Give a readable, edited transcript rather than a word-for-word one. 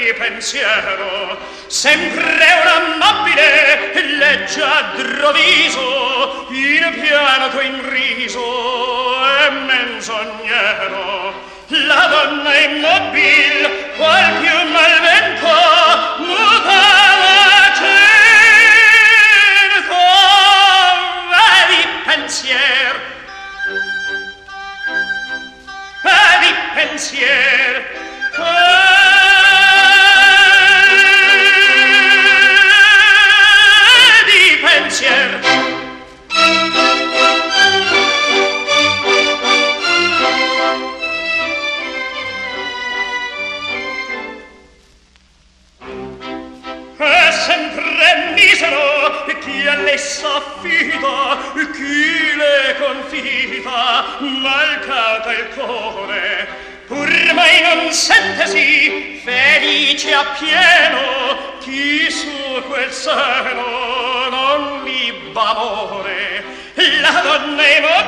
di pensiero, sempre un amabile leggiadro viso, in pianto in riso e menzognero. La donna immobile, qual più malvento, mutava cerco, di pensier, di pensier, di pensier. Sempre misero chi a lei s'affida, chi le confida, malcata il cuore, pur mai non sentesi felice appieno, chi su quel seno non libba amore. La donna